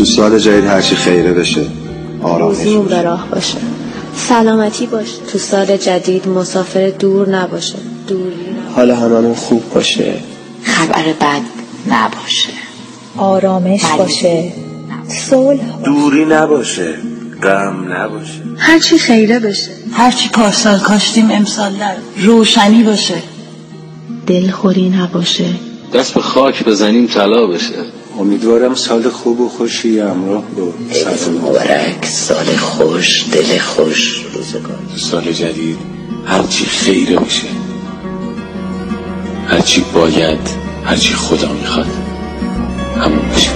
تو سال جدید هرچی خیره بشه، آرامش روزیمون به راه باشه، سلامتی باشه. تو سال جدید مسافر دور نباشه، دوری حال هممون خوب باشه، خبر بد نباشه، آرامش باشه، صلح، دوری نباشه، غم نباشه. هرچی خیره بشه، هرچی پارسال کاشتیم امسال روشنی باشه، دلخوری نباشه، دست به خاک بزنیم طلا بشه. امیدوارم سال خوب و خوشی همراه با عید مبارک، سال خوش، دل خوش، روزگار. سال جدید هرچی خیره بشه، هرچی باید، هرچی خدا میخواد همون بشه.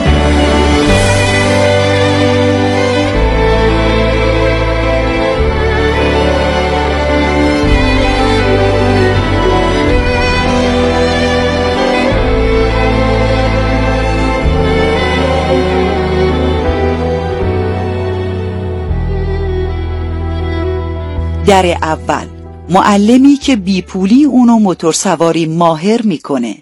در اول، معلمی که بیپولی اونو موتورسواری ماهر میکنه.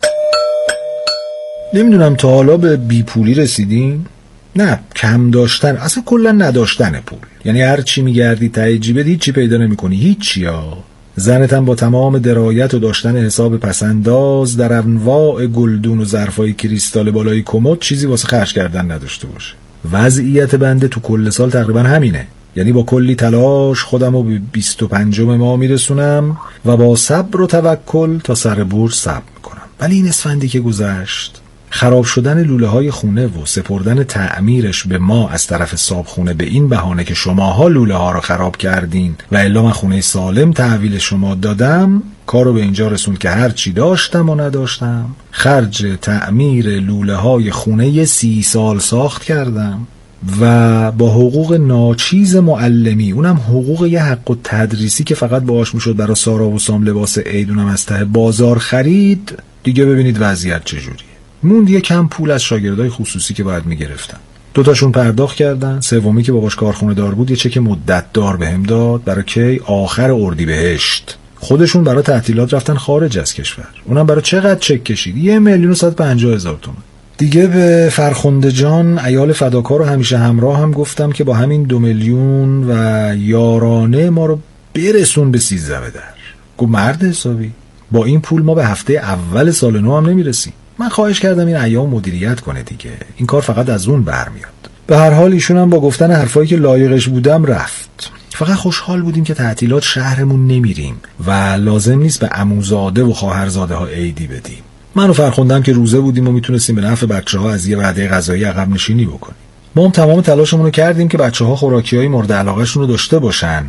نمیدونم تا حالا به بیپولی رسیدین؟ نه، کم داشتن، اصلا کلا نداشتن پول. یعنی هر چی میگردی ته جیبت هیچی پیدا نمیکنی، هیچی ها. زنتم با تمام درایت و داشتن حساب پسنداز در انواع گلدون و ظرفای کریستال بالای کمد چیزی واسه خرج کردن نداشته باشه. وضعیت بنده تو کل سال تقریبا همینه. یعنی با کلی تلاش خودمو به 25 ماه میرسونم و با صبر و توکل تا سر برج صبر میکنم. ولی این اسفندی که گذشت، خراب شدن لوله های خونه و سپردن تعمیرش به ما از طرف صابخونه به این بهانه که شماها لوله ها رو خراب کردین و الا من خونه سالم تحویل شما دادم، کارو به اینجا رسوند که هر چی داشتم و نداشتم خرج تعمیر لوله های خونه 30 سال ساخت کردم و با حقوق ناچیز معلمی، اونم حقوق یه حق و تدریسی که فقط باهاش میشد برای سارا و سام لباس عید اونم از ته بازار خرید. دیگه ببینید وضعیت چجوریه. موند یه کم پول از شاگردای خصوصی که باید میگرفتن. 2 تاشون پرداخت کردن، سومی که باباش کارخونه دار بود یه چک مدت دار بهم داد برای کی آخر اردیبهشت. خودشون برای تعطیلات رفتن خارج از کشور. اونم برای چقدر چک کشید؟ 1,150,000 تومان. دیگه به فرخنده جان عیال فداکار رو همیشه همراه هم گفتم که با همین 2 میلیون و یارانه ما رو برسون به 13 به در. گفت مرد حسابی، با این پول ما به هفته اول سال نو هم نمیرسیم. من خواهش کردم این ایام مدیریت کنه دیگه، این کار فقط از اون برمیاد. به هر حال ایشون هم با گفتن حرفایی که لایقش بودم رفت. فقط خوشحال بودیم که تعطیلات شهرمون نمیریم و لازم نیست به عموزاده و خواهرزاده ها عیدی بدیم. من و فرخوندم که روزه بودیم و میتونستیم به نفع بچه‌ها از یه وعده غذایی عقب نشینی بکنیم. ما هم تمام تلاشمون رو کردیم که بچه‌ها خوراکی‌های مورد علاقه‌شون رو داشته باشن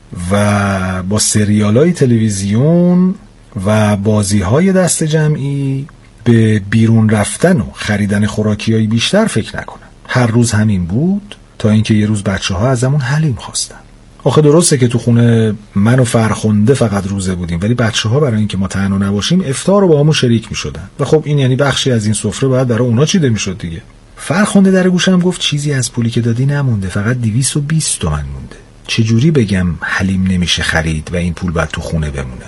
و با سریال‌های تلویزیون و بازی‌های دست جمعی به بیرون رفتن و خریدن خوراکی‌های بیشتر فکر نکنن. هر روز همین بود تا اینکه یه روز بچه‌ها ازمون حلیم خواستن. آخه درسته که تو خونه من و فرخنده فقط روزه بودیم، ولی بچه‌ها برای اینکه ما تنها نباشیم افطار رو با همون شریک می‌شدن و خب این یعنی بخشی از این سفره باید برای اونا چیده می‌شد دیگه. فرخنده در گوشم گفت چیزی از پولی که دادی نمونده، فقط 220 تومن مونده. چجوری بگم حلیم نمیشه خرید و این پول باید تو خونه بمونه؟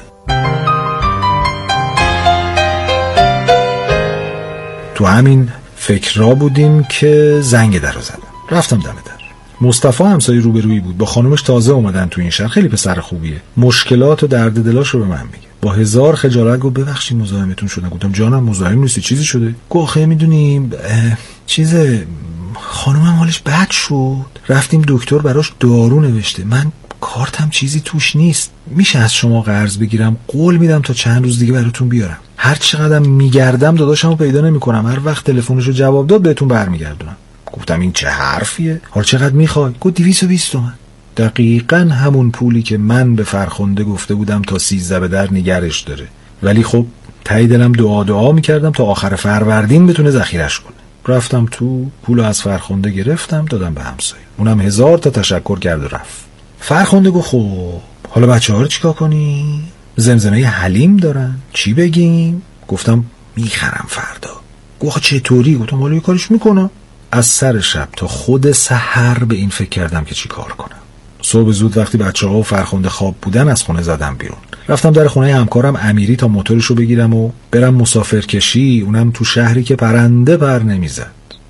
تو همین فکرها بودیم که زنگ در رو زدم. رفتم دم در. مصطفی همسایه روبرویی بود، با خانومش تازه اومدن تو این شهر، خیلی پسر خوبیه. مشکلات و درد دلاش رو به من میگه. با 1000 خجالت گفت ببخشید مزاحمتون شدم. گفتم جانم مزاحم نیستی، چیزی شده؟ گفت آخه میدونیم خانومم حالش بد شد، رفتیم دکتر براش دارو نوشته، من کارتم چیزی توش نیست، میشه از شما قرض بگیرم؟ قول میدم تا چند روز دیگه براتون بیارم. هر چقدرم میگردم داداشمو پیدا نمیکنم، هر وقت تلفنشو جواب داد بهتون برمیگردونم. گفتم این چه حرفیه؟ حالا چقدر میخوای؟ گفت 220 تومن. دقیقاً همون پولی که من به فرخنده گفته بودم تا 13 به در نگرش داره. ولی خب ته دلم دعا میکردم تا آخر فروردین بتونه ذخیرش کنه. رفتم تو، پولو از فرخنده گرفتم دادم به همسایه. اونم 1000 تا تشکر کرد و رفت. فرخنده گفت خب حالا بچه‌ها رو چیکار کنی؟ زمزمه حلیم دارن، چی بگیم؟ گفتم میخرم فردا. گفت چطوری؟ گفتم حالا یه کاریش میکنم. از سر شب تا خود سحر به این فکر کردم که چی کار کنم. صبح زود وقتی بچه‌ها و فرخنده خواب بودن از خونه زدم بیرون. رفتم در خونه همکارم امیری تا موتورشو بگیرم و برم مسافرکشی، اونم تو شهری که پرنده پر نمیزد.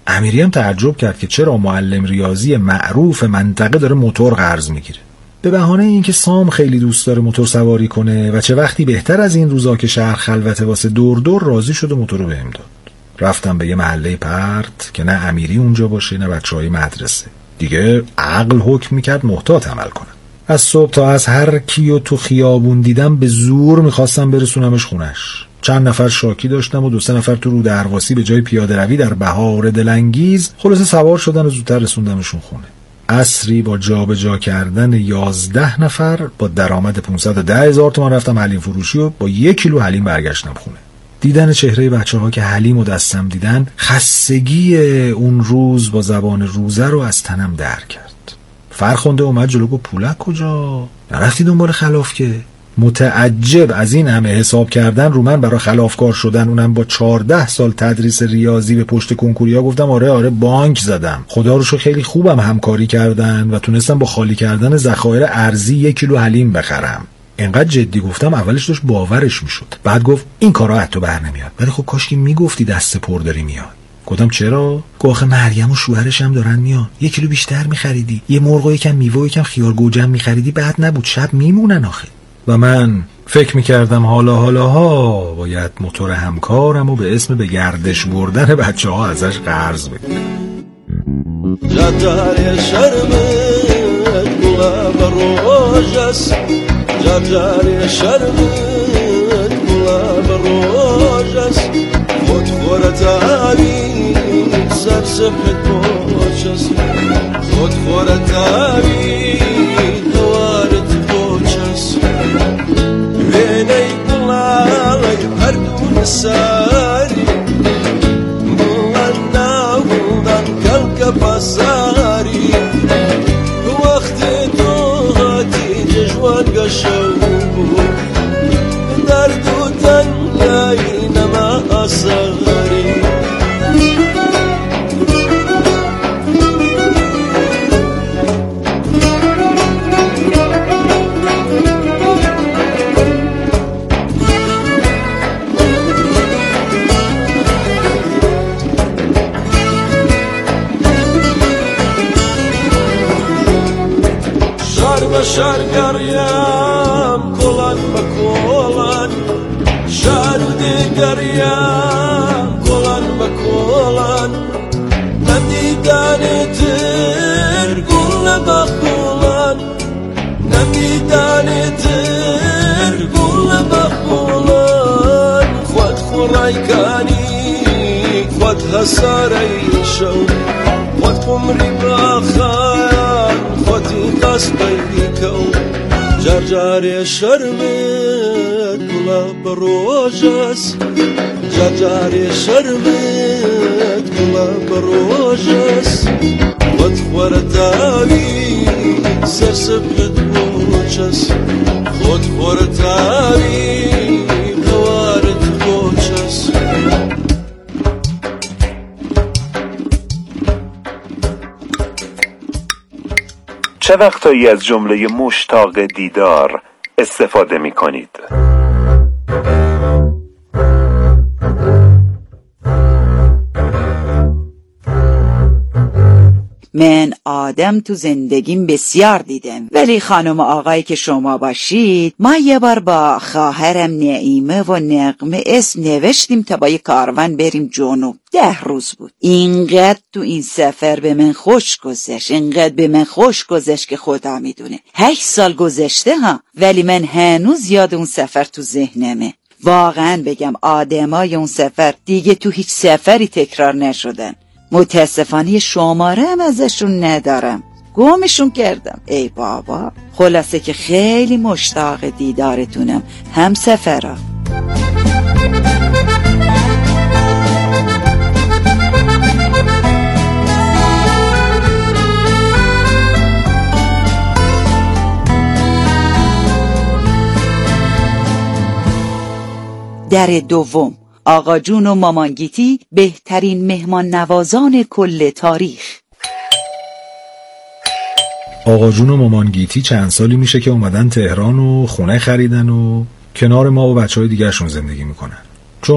امیری هم تعجب کرد که چرا معلم ریاضی معروف منطقه داره موتور قرض میگیره. به بهانه اینکه سام خیلی دوست داره موتور سواری کنه و چه وقتی بهتر از این روزا که شهر خلوته واسه دور دور، راضی شد و موتور رو بهم داد. رفتم به یه محله پرت که نه امیری اونجا باشه نه بچهای مدرسه. دیگه عقل حکم میکرد محتاط عمل کنم. از صبح تا از هر کیو تو خیابون دیدم به زور میخواستم برسونمش خونش. چند نفر شاکی داشتم و 2-3 نفر تو رو درواسی به جای پیاده روی در بهار دلانگیز خلاصه سوار شدن و زودتر رسوندمشون خونه. عصری با جابجا کردن 11 نفر با درآمد 510,000 تومان رفتم حلیم فروشی و با 1 کیلو حلیم برگشتم خونه. دیدن چهره بچه‌ها که حلیم و دستم دیدن، خستگی اون روز با زبان روزه رو از تنم در کرد. فرخنده اومد جلو گفت پولک کجا؟ نرفتی دنبال خلاف که؟ متعجب از این همه حساب کردن رو من برای خلافکار شدن، اونم با 14 سال تدریس ریاضی به پشت کنکوریا، گفتم آره بانک زدم. خدا رو شکر خیلی خوبم همکاری کردن و تونستم با خالی کردن ذخایر ارزی 1 کیلو حلیم بخرم. اینقدر جدی گفتم اولش داشت باورش میشد. بعد گفت این کارا حتی بر نمیاد. ولی خب کاش که میگفتی دست پر داری میاد. گفتم چرا؟ گفت آخه مریم و شوهرش هم دارن میان. 1 کیلو بیشتر میخریدی، یه مرغ و یکم میوه و یکم خیار گوجم میخریدی، بعد نبود شب میمونن آخه. و من فکر میکردم حالا باید موتور همکارم و به اسم به گردش بردن بچه ها ازش قرض بگیرم. جدار شرمت گلاب روجس، جدار شرمت گلاب روجس، خود خورت آبی سرسفت بوچس، خود خورت آبی دوارت بوچس، بینی گلای هر دون ساری بازاری وقت دوغاتی جوان قشو درد و تنگایی نما اصغری شار گریم کلان بکلان، شار دیگریم کلان بکلان، ندیدن تر گل بکلان، ندیدن تر گل بکلان، خود خورای کانی خود حساری شو، خود عمری بخان خودی قصبی کو، جرجار شرمت گلاب روجس، جرجار شرمت گلاب روجس، خود خورت آبی سرسفت بوچس، خود خورت آبی دوارت بوچس. چه وقتایی از جمله مشتاق دیدار استفاده می کنید؟ من آدم تو زندگیم بسیار دیدم، ولی خانم آقایی که شما باشید، ما یه بار با خواهرم نعیمه و نقمه اسم نوشتیم تا با یه کاروان بریم جنوب. 10 روز بود. اینقدر تو این سفر به من خوش گذشت، اینقدر به من خوش گذشت که خدا میدونه. 8 سال گذشته ها، ولی من هنوز یاد اون سفر تو ذهنمه. واقعا بگم آدمای اون سفر دیگه تو هیچ سفری تکرار نشدن. متاسفانه شماره هم ازشون ندارم، گمشون کردم. ای بابا. خلاصه که خیلی مشتاق دیدارتونم هم سفرها. در دوم، آقا جون و مامان گیتی بهترین مهمان نوازان کل تاریخ. آقا جون و مامان گیتی چند سالی میشه که اومدن تهران و خونه خریدن و کنار ما و بچهای دیگرشون زندگی میکنن. چون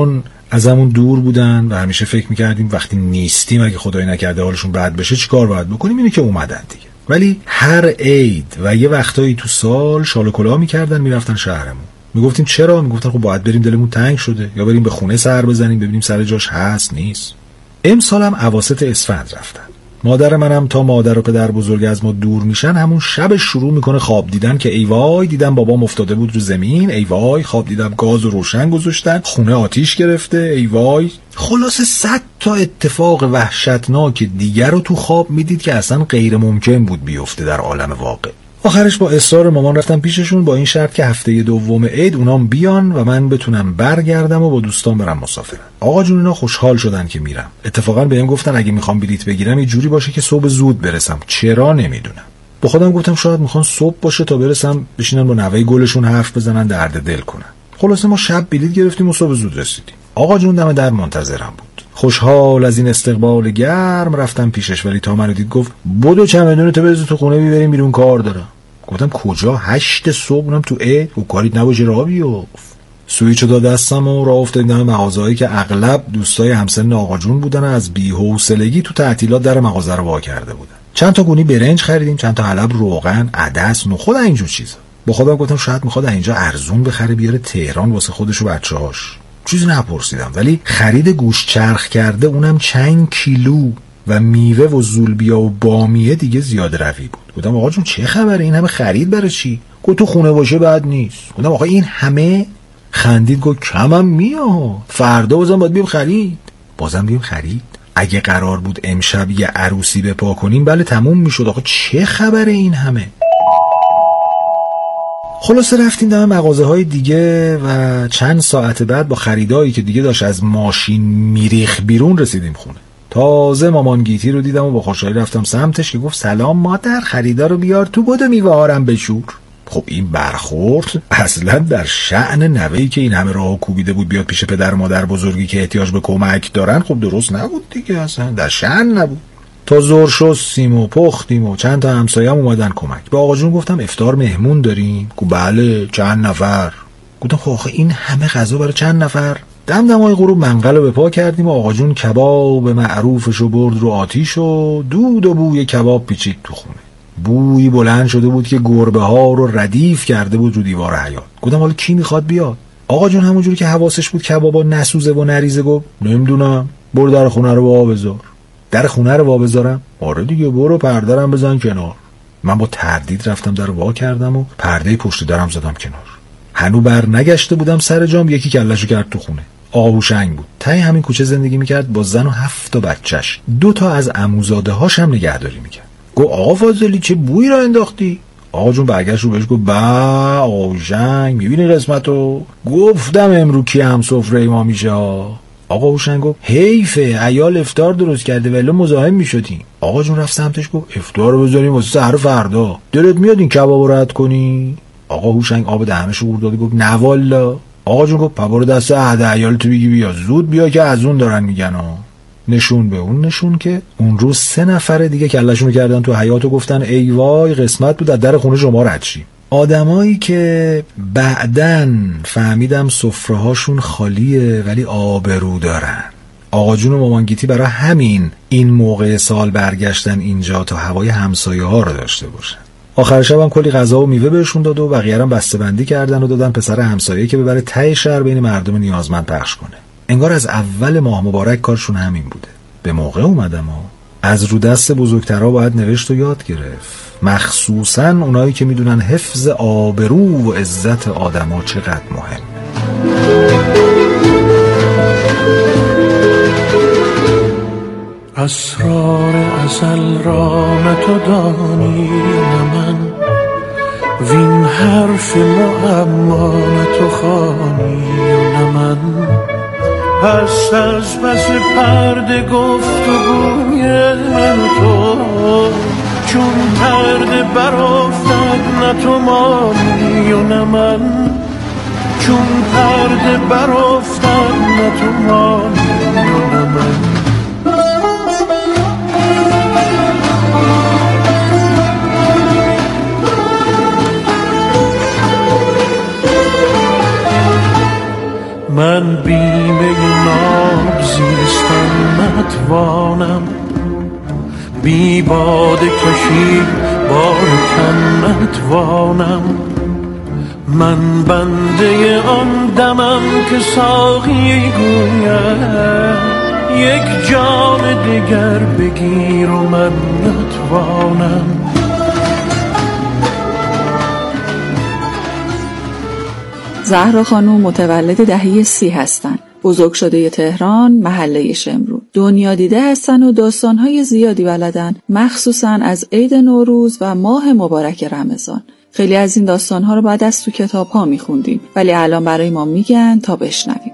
ازمون دور بودن و همیشه فکر میکردیم وقتی نیستیم اگه خدای نکرده حالشون بد بشه چیکار باید بکنیم. اینه که اومدن دیگه. ولی هر عید و یه وقتایی تو سال شال و کلاه میکردن میرفتن شهرمون. میگفتیم چرا؟ میگفتن خب باید بریم، دلمون تنگ شده، یا بریم به خونه سر بزنیم ببینیم سر جاش هست نیست. امسالم اواسط اسفند رفتن. مادر منم تا مادر و پدر بزرگ از ما دور میشن همون شب شروع میکنه خواب دیدن که ای وای دیدم بابام افتاده بود رو زمین، ای وای خواب دیدم گاز رو روشن گذاشتن، خونه آتیش گرفته، ای وای. خلاصه 100 تا اتفاق وحشتناک دیگر رو تو خواب میدید که اصلا غیر ممکن بود بیفته در عالم واقع. آخرش با اصرار مامان رفتم پیششون با این شرط که هفته دوم عید اونام بیان و من بتونم برگردم و با دوستان برم مسافرت. آقا جون اینا خوشحال شدن که میرم. اتفاقا بهم گفتن اگه میخوام بلیط بگیرم یه جوری باشه که صبح زود برسم. چرا نمیدونم. با خودم گفتم شاید میخوان صبح باشه تا برسم بشینن با نوه گلشون حرف بزنن درد دل کنن. خلاصه ما شب بلیط گرفتیم و صبح زود رسیدیم. آقا جون دم در منتظرم بود. خوشحال از این استقبال گرم رفتم پیشش، ولی تا منو دید گفت بدو چمدونتو بذار تو خونه میبریم بیرون کار دارم. گفتم کجا؟ 8 صبح اونم تو عید و کاریت نباشه راه بیفت. سویچو داد دستم و راه افتادیم مغازه‌ای که اغلب دوستای همسن آقا جون بودن و از بی‌حوصلگی تو تعطیلات در مغازه رو وا کرده بودن. چند تا گونی برنج خریدیم، چند تا حلب روغن، عدس، نخود، اینجور چیزا. با خودم گفتم شاید میخواد اینجا ارزون بخره بیاره تهران واسه خودش و بچه‌هاش. چیزی نپرسیدم، ولی خرید گوشت چرخ کرده اونم چند کیلو و میوه و زولبیا و بامیه دیگه زیاده روی بود. گفتم آقا جون چه خبره؟ این همه خرید برای چی؟ گفت تو خونه باشه بد نیست. گفتم آقا این همه؟ خندید گفت کمم میاد، فردا بازم باید بیم خرید. بازم بیم خرید؟ اگه قرار بود امشب یه عروسی بپا کنیم بله تموم میشد. آقا چه خبره این همه؟ خلاصه رفتیم دم مغازه های دیگه و چند ساعت بعد با خریدایی که دیگه داشت از ماشین میریخ بیرون رسیدیم خونه. تازه مامان گیتی رو دیدم و با خوشحالی رفتم سمتش که گفت سلام مادر، خریدا رو بیار تو بدو میوه‌هارم بشور. خب این برخورد اصلا در شأن نوهی که این همه راه کوبیده بود بیاد پیش پدر و مادر بزرگی که احتیاج به کمک دارن خب درست نبود دیگه، اصلا در شأن نبود. تا زور شستیم و پختیم و چند تا همسایه‌ام اومدن کمک. به آقا جون گفتم افطار مهمون داریم؟ گفت بله چند نفر. گفتم خب آخه این همه غذا برای چند نفر؟ دمدمای غروب منقل رو به پا کردیم و آقا جون کباب معروفشو برد رو آتیش و دود و بوی کباب پیچید تو خونه. بوی بلند شده بود که گربه ها رو ردیف کرده بود رو دیوار حیاط. گفتم حالا کی میخواد بیاد؟ آقا جون همونجوری که حواسش بود کبابا نسوزه و نریزه گفت نمیدونم، برو در خونه رو وا بذار. در خونه رو وا بذارم؟ آره دیگه، برو پرده‌رم بزن کنار. من با تردید رفتم در وا کردم و پرده پشت درم زدم کنار. هنو بر نگشته بودم سر جام یکی کلهشو کرد تو خونه. آقا هوشنگ بود، ته همین کوچه زندگی میکرد با زن و 7 تا بچهش. 2 تا از عموزاده هاش هم نگهداری میکرد. گفت آقا فاضلی چه بویی را انداختی؟ آقا جون برگشت رو بهش گفت با آقا هوشنگ میبینی قسمتو؟ گفتم امرو کی هم سفره ما میشه. آقا هوشنگ گفت حیفه، عیال افطار درست کرده ولی مزاحم میشدیم. آقا جون رفت سمتش گفت افطار رو بذاریم واسه سحر فردا، دلت میاد این کبابو رد کنی؟ آقا هوشنگ آب دهنش رو داد گفت نه والا. آقا جون گفت پبارو دست عهد عیال تو بگی بیا، زود بیا که از اون دارن میگن ها. نشون به اون نشون که اون روز 3 نفر دیگه کلهشون کردن تو حیاط و گفتن ای وای قسمت بود از در خونه شما رد شیم. آدمایی که بعدن فهمیدم سفره هاشون خالیه ولی آبرو دارن. آقا جون و مامان گیتی برای همین این موقع سال برگشتن اینجا تا هوای همسایه ها رو داشته باشن. آخر شب هم کلی غذا و میوه بهشون داد و بقیه هم بسته بندی کردن و دادن پسر همسایه که ببره ته شهر بین مردم نیازمند پخش کنه. انگار از اول ماه مبارک کارشون همین بوده. به موقع اومدم ها. از رو دست بزرگترها باید نوشت و یاد گرفت، مخصوصاً اونایی که میدونن حفظ آبرو و عزت آدما چقدر مهم. اسرار ازل را نه تو دانی نه من، وین حرف معما نه تو خوانی نه من. پس از پس پرده گفت و گوی من و تو، چون پرده برافتد نه تو مانی و نه من. چون پرده برافتد نه تو مانی و نه من. من بیمه ناب زیستن نتوانم، بی باد کشی بارکن نتوانم. من بنده آن دمم که ساقی گوید یک جام دیگر بگیر و من نتوانم. زهرا خانوم متولد دهه 30 هستند. بزرگ شده تهران، محله شمرو. دنیا دیده هستن و داستانهای زیادی بلدن، مخصوصا از عید نوروز و ماه مبارک رمضان. خیلی از این داستانها رو بعد از تو کتاب‌ها میخوندیم، ولی الان برای ما میگن تا بشنویم.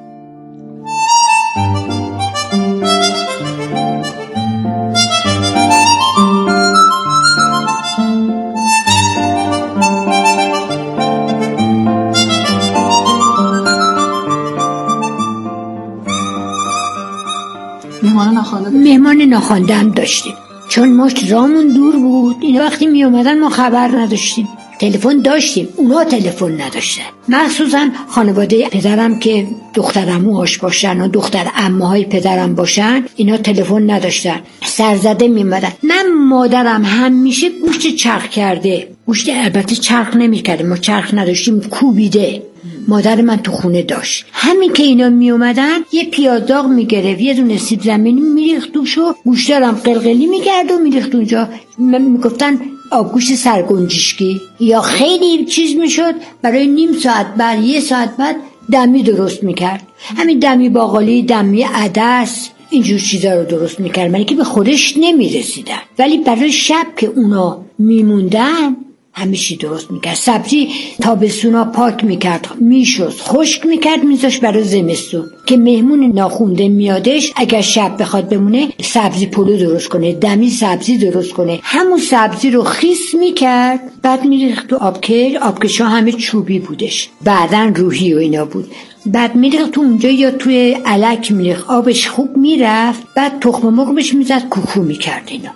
مهمان ناخوانده هم داشتیم، چون ما رامون دور بود. اینا وقتی می اومدن ما خبر نداشتیم. تلفن داشتیم، اونا تلفن نداشتن. مخصوصا خانواده پدرم که دختر عموهاش باشن و دختر عموهای پدرم باشن، اینا تلفن نداشتن. سرزده می اومدن. من مادرم همیشه گوشت چرخ کرده، گوشت البته چرخ نمی کرده، ما چرخ نداشتیم، کوبیده. مادر من تو خونه داشت. همین که اینا می اومدن یه پیازداغ می گرفت، یه دونه سیب زمینی می ریخت توش و گوشتارم قلقلی می کرد و می ریخت اونجا. می گفتن آبگوشت سرگنجشکی. یا خیلی چیز می شد، برای نیم ساعت بعد، یه ساعت بعد دمی درست می کرد. همین دمی باقالی، دمی عدس، اینجور چیزا رو درست می کرد، من که به خودش نمی رسیدن. ولی برای شب که اونا می موندن همیشه درست میکرد. سبزی تابستونا پاک میکرد، میشست، خشک میکرد، میذاشت برای زمستون که مهمون ناخونده میادش اگر شب بخواد بمونه سبزی پلو درست کنه، دمی سبزی درست کنه. همون سبزی رو خیس میکرد، بعد میریخت تو آبکشا همه چوبی بودش، بعدن روحی و اینا بود. بعد میریخت تو اونجا یا توی علک میریخت، آبش خوب میرفت، بعد تخم مرغش میزد، کوکو میکرد اینا.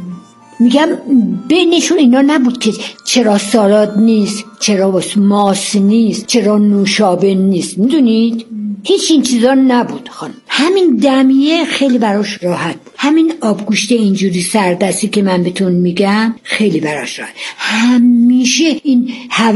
میگم بینشون اینا نبود که چرا سالاد نیست، چرا ماس نیست، چرا نوشابه نیست، میدونید؟ هیچ این چیزا نبود خانم. همین دمیه خیلی براش راحت بود. همین آبگوشت اینجوری سردستی که من بهتون میگم خیلی براش راحت. همیشه این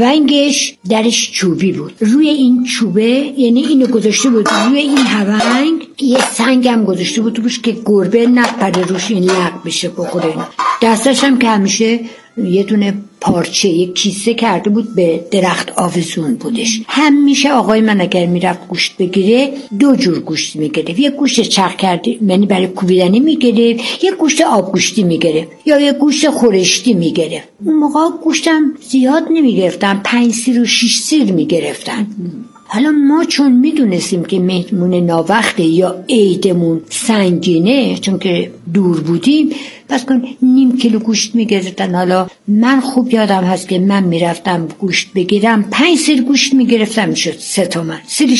هونگش درش چوبی بود. روی این چوبه، یعنی اینو گذاشته بود روی این هونگ، یه سنگ هم گذاشته بود روش که گربه نپره روش، این لق بشه بخوره اینا. دستش هم که همیشه یه دونه پارچه، یک کیسه کرده بود، به درخت آویزون بودش. همیشه آقای من اگر میرفت گوشت بگیره 2 جور گوشت میگرفت. یه گوشت چرخ کرده، یعنی برای کوبیدنی میگرفت، یه گوشت آبگوشتی میگرفت، یا یه گوشت خورشتی میگرفت. اون موقع گوشتم زیاد نمیگرفتن، 5 سیر و 6 سیر میگرفتن. حالا ما چون میدونستیم که مهمون ناوقته یا عیدمون سنگینه، چون که دور بودیم، پس کن 0.5 کیلو گوشت میگرفتن. حالا من خوب یادم هست که من میرفتم گوشت بگیرم، 5 سیر گوشت میگرفتم، میشد 3 تومن، سیر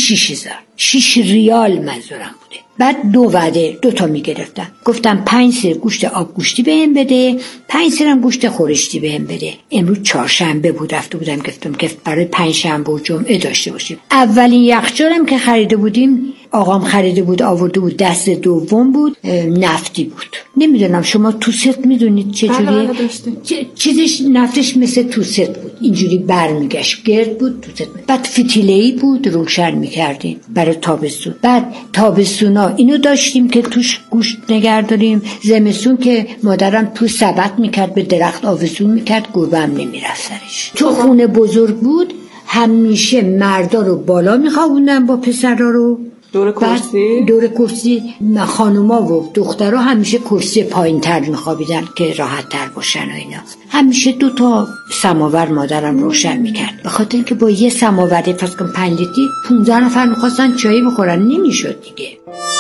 6 ریال منظورم بوده. بعد 2 وعده 2 تا میگرفتم. گفتم 5 سیر گوشت آبگوشتی بهم بده، 5 سیرم گوشت خورشتی بهم بده. امروز چهارشنبه بود، رفته بودم گفتم که برای 5 شنبه و جمعه داشته باشیم. اولین یخچالم که خریده بودیم، آقام خریده بود، آورده بود، دست دوم بود، نفتی بود. نمیدونم شما توست میدونید چجوریه؟ چیزش نفتش مثل توست بود، اینجوری برمیگشت، گرد بود توست. بعد فتیله‌ای بود، روشن میکردیم برای تابستون. بعد تابستونا اینو داشتیم که توش گوشت نگهداریم. زمستون که مادرم تو سبد میکرد، به درخت آویزون میکرد، گربه هم نمیرفت سرش. تو خونه بزرگ بود، همیشه مردا رو بالا میخوابوندن با پسرا رو دور کرسی. خانوما و دخترها همیشه کرسی پایین تر میخوابیدن که راحت تر باشن و اینا. همیشه 2 تا سماور مادرم روشن میکرد، به خاطر اینکه با یه سماوری پس کن 5 لیتری 15 نفر میخواستن چایی بخورن، نمیشد دیگه.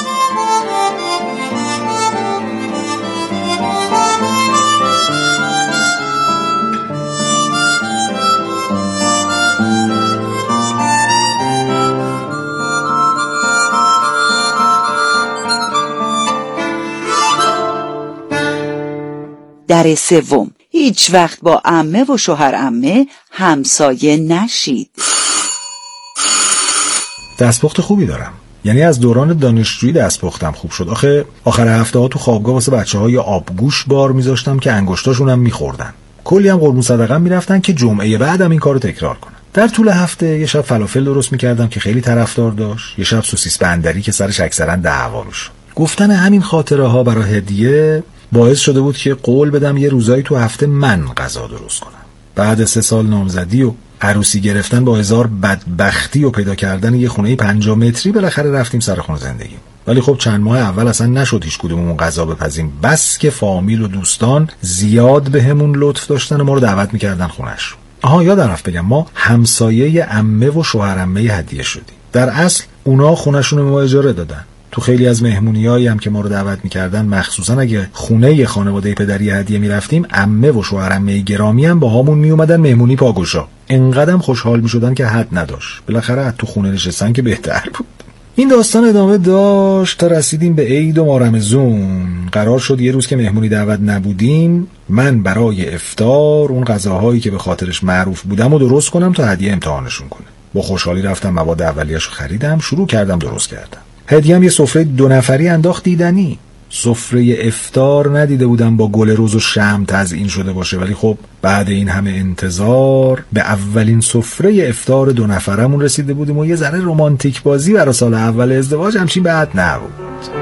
در 3. هیچ وقت با عمه و شوهر عمه همسایه نشید. دستپخت خوبی دارم. یعنی از دوران دانشجویی دستپختم خوب شد. آخر هفته ها تو خوابگاه واسه بچه‌ها یه آبگوش بار میذاشتم که انگشتاشون هم میخوردن. کلی هم قربون صدقه میرفتن که جمعه بعدم این کارو تکرار کنن. در طول هفته یه شب فلافل درست میکردم که خیلی طرفدار داشت، یه شب سوسیس بندری که سرش اکثرا دعوا میشد. گفتن همین خاطره ها برای هدیه باعث شده بود که قول بدم یه روزایی تو هفته من غذا درست کنم. بعد 3 سال نامزدی و عروسی گرفتن با هزار بدبختی و پیدا کردن یه خونه 50 متری بالاخره رفتیم سر خونه زندگی. ولی خب چند ماه اول اصلا نشد هیچ کدوممون غذا بپزیم، بس که فامیل و دوستان زیاد بهمون لطف داشتن و ما رو دعوت میکردن خونه‌شون. یادم رفت بگم ما همسایه عمه و شوهر عمه هدیه شدیم. در اصل اونا خونه‌شون رو ما اجاره دادن. تو خیلی از مهمونیایی هم که ما رو دعوت میکردن، مخصوصا اگه خونه خانواده پدری هدیه میرفتیم، عمه و شوهر عمه گرامی هم با همون میومدن مهمونی پاگوشا. انقدرم خوشحال میشدن که حد نداشت. بالاخره تو خونه نشستن که بهتر بود. این داستان ادامه داشت تا رسیدیم به عید و مارمزون. قرار شد یه روز که مهمونی دعوت نبودیم، من برای افطار اون غذاهایی که به خاطرش معروف بودم رو درست کنم تا هدیه امتحانشون کنه. با خوشحالی رفتم مواد اولیه‌شو خریدم، شروع کردم درست کردم. هدیه‌ام یه سفره 2 نفری انداخت دیدنی. سفره افطار ندیده بودم با گل رز و شمع تزیین شده باشه، ولی خب بعد این همه انتظار به اولین سفره افطار 2 نفرمون رسیده بودیم و یه ذره رمانتیک بازی برای سال اول ازدواج همچین بد نبود.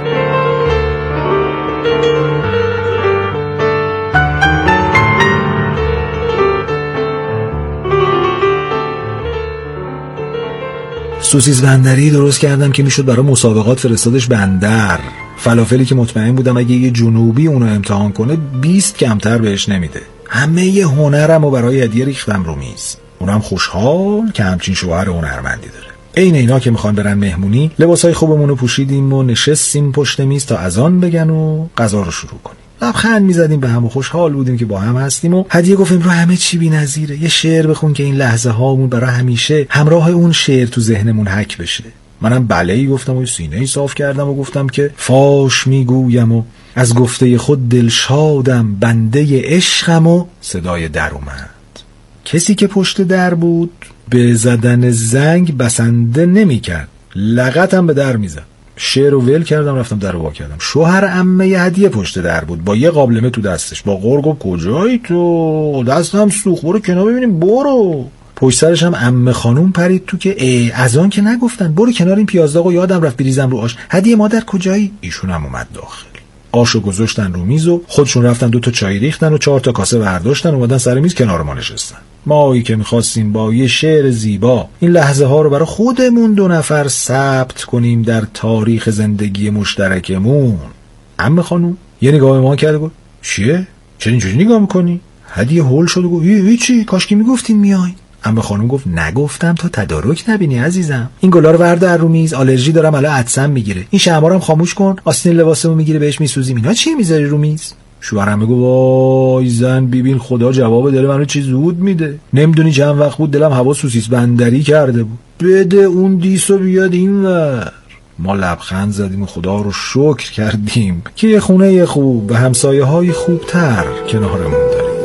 سوسیس بندری درست کردم که میشد برای مسابقات فرستادش بندر. فلافلی که مطمئن بودم اگه یه جنوبی اونو امتحان کنه 20 کمتر بهش نمیده. همه یه هنرمو برای هدیه ریختم رو میز. اونم خوشحال که همچین شوهر هنرمندی داره. عین اینا که میخوان برن مهمونی، لباسای خوبمونو پوشیدیم و نشستیم پشت میز تا اذان بگن و غذا رو شروع کنیم. لبخند میزدیم به هم و خوشحال بودیم که با هم هستیم و هدیه گفتیم رو همه چی بی‌نظیره. یه شعر بخون که این لحظه هامون برای همیشه همراه اون شعر تو ذهنمون حک بشه. منم بله‌ای گفتم و سینه‌ای صاف کردم و گفتم که فاش میگویم و از گفته خود دلشادم، بنده عشقم. و صدای در اومد. کسی که پشت در بود به زدن زنگ بسنده نمی‌کرد، لغتم به در میزد. شعر رو ول کردم رفتم در رو وا کردم. شوهر عمه هدیه پشت در بود با یه قابلمه تو دستش. با غر گفت کجایی تو؟ دستم سوخت، برو کنار ببینیم. برو. پشت سرش هم عمه خانوم پرید تو که از آن که نگفتن برو کنار این پیازداغو یادم رفت بریزم رو آش. هدیه مادر کجایی؟ ایشون هم اومد داخل. آشو گذاشتن رو میز و خودشون رفتن 2 تا چای ریختن و 4 تا کاسه برداشتن اومدن سر میز کنار ما نشستن. مایی که میخواستیم با یه شعر زیبا این لحظه ها رو برای خودمون 2 نفر ثبت کنیم در تاریخ زندگی مشترکمون. عمه خانوم یه نگاه ما کرد و گفت چیه؟ چرا اینجوری نگاه میکنی؟ هدیه هول شد و گفت هیچی، کاش که میگفتین میای. عمه خانوم گفت نگفتم تا تدارک نبینی عزیزم. این گلا رو بردار رو میز، آلرژی دارم الان عطسم میگیره. این شمعا رو هم خاموش کن، آستین لباسمو میگیره بهش میسوزیم. اینا چی میذاری رو میز؟ شوهرم میگه وای زن ببین خدا جواب دل منو چی زود میده. نمیدونی چند وقت بود دلم هوا سوسیس بندری کرده بود. بده اون دیسو بیاد اینور. ما لبخند زدیم و خدا رو شکر کردیم که یه خونه خوب به همسایه های خوبتر کنارمون داریم.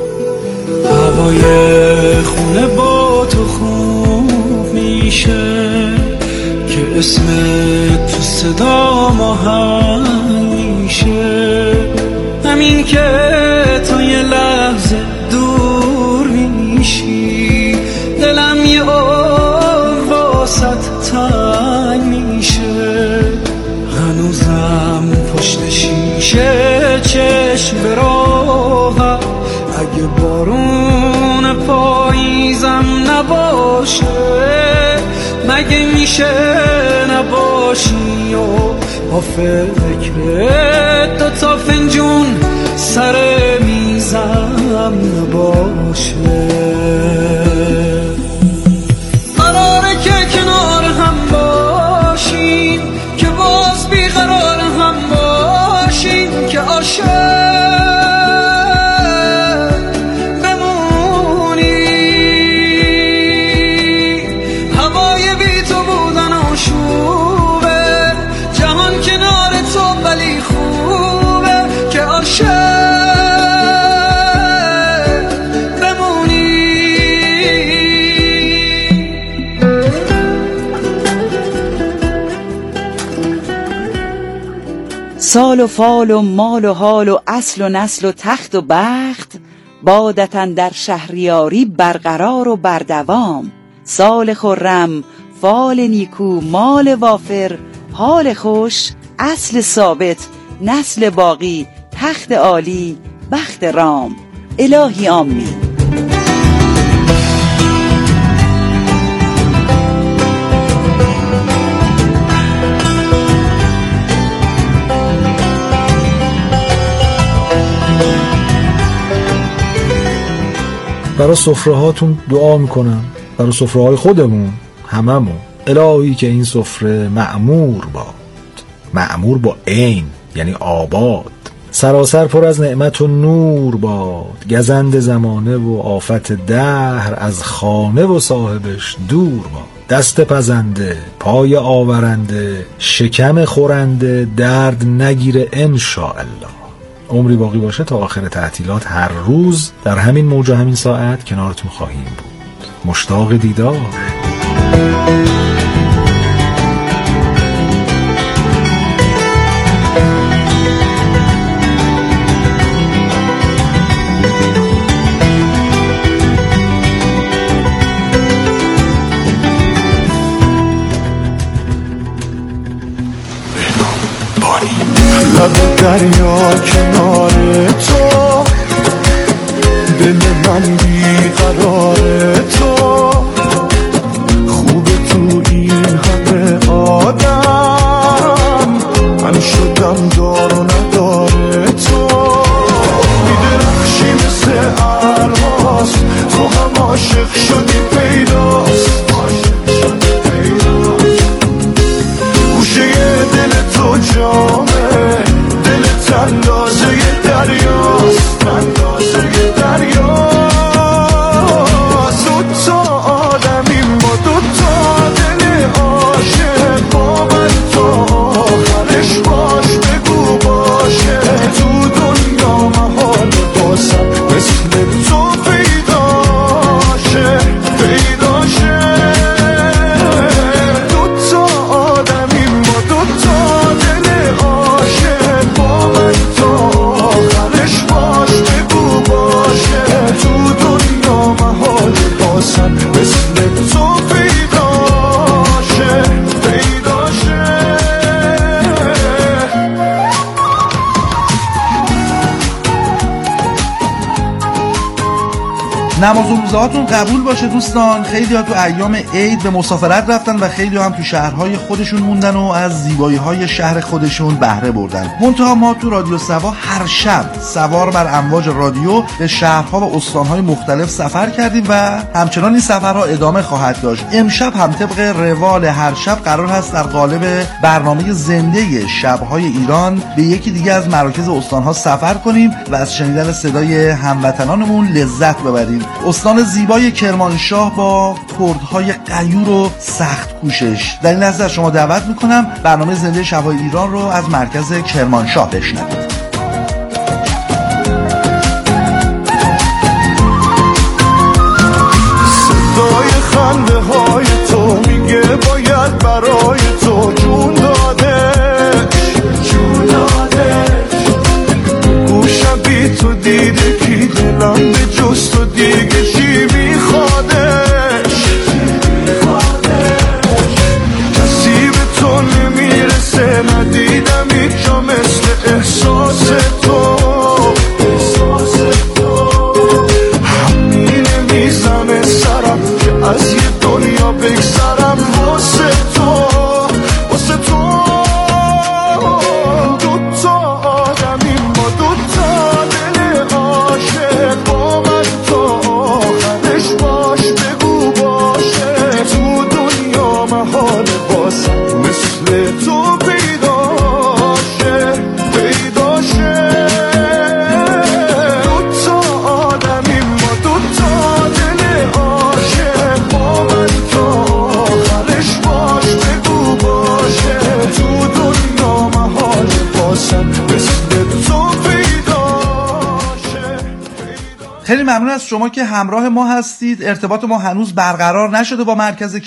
هوای خونه با تو خوب میشه که اسمت تو صدا ما هم میشه. همین که تو یه لحظه دور میشی دلم یه واسط تنگ میشه. هنوزم پشت شیشه چشم براهم اگه بارون پاییزم نباشه. مگه میشه نباشی و با فکر 2 تا فنجون سر میزم نباشه. قراره که کنار هم باشیم که باز بیقرار هم باشیم که عاشق بمونی. سال و فال و مال و حال و اصل و نسل و تخت و بخت، بادتن در شهریاری برقرار و بردوام. سال خرم، فال نیکو، مال وافر، حال خوش، اصل ثابت، نسل باقی، تخت عالی، بخت رام. الهی آمین. برای سفره هاتون دعا میکنم، برای سفره های خودمون هممون. الهی که این سفره معمور باد، معمور با عین یعنی آباد، سراسر پر از نعمت و نور باد، گزند زمانه و آفت دهر از خانه و صاحبش دور باد. دست پزنده، پای آورنده، شکم خورنده درد نگیره انشاءالله. عمری باقی باشه تا آخر تعطیلات هر روز در همین موج و همین ساعت کنارتون خواهیم بود. مشتاق دیدار. لب دریا کنار تو، دل من بیقرار تو، خوب تو این همه آدم، من شدم دار و نداره تو. میدرخشی مثل الماس، تو هم عاشق شدی پیداست، گوشه دل تو جامه، دلت اندازه دریاست، اندازه دریاست. دوتا آدمیم با دوتا دل عاشق، با من تا آخرش باش بگو باشه. تو دنیا محال باسم مثل تو پیداشه، پیداشه. دوتا آدمیم با دوتا دل عاشق، با من تا آخرش باش بگو باشه. تو دنیا محال باسم مثل تو پیداشه، پیداشه. نماز و روزهاتون قبول باشه دوستان. خیلی ها تو ایام عید به مسافرت رفتن و خیلی هم تو شهرهای خودشون موندن و از زیبایی های شهر خودشون بهره بردن. منتها ما تو رادیو سوا هر شب سوار بر امواج رادیو به شهرها و استانهای مختلف سفر کردیم و همچنان این سفرها ادامه خواهد داشت. امشب هم طبق روال هر شب قرار هست در قالب برنامه زنده شبهای ایران به یکی دیگه از مراکز استانها سفر کنیم و از شنیدن صدای هموطنانمون لذت ببریم. استان زیبای کرمانشاه با کردهای غیور و سخت کوشش. در این لحظه شما دعوت میکنم برنامه زنده شبهای ایران رو از مرکز کرمانشاه بشنوید. صدای خنده های تو میگه باید برای تو جون دادش، جون دادش. گوشم بی تو دیده کی دلم به جز تو دیگه چی میخوادش، کسی به تو نمیرسه، ندیدم هیچ جا مثل احساس تو، احساس تو. همینه میزنه سرم که از یه دنیا بگذرم واسه تو، واسه تو. دوتا آدمیم با دوتا دل عاشق، با من تا آخرش باش بگو باشه. تو دنیا محال باسم مثل تو پیداشه، پیداشه. دوتا آدمیم با دوتا دل عاشق، با من تا آخرش باش بگو باشه. تو دنیا محال باسم مثل تو پیداشه. خیلی ممنون از شما که همراه ما هستید. ارتباط ما هنوز برقرار نشده با مرکز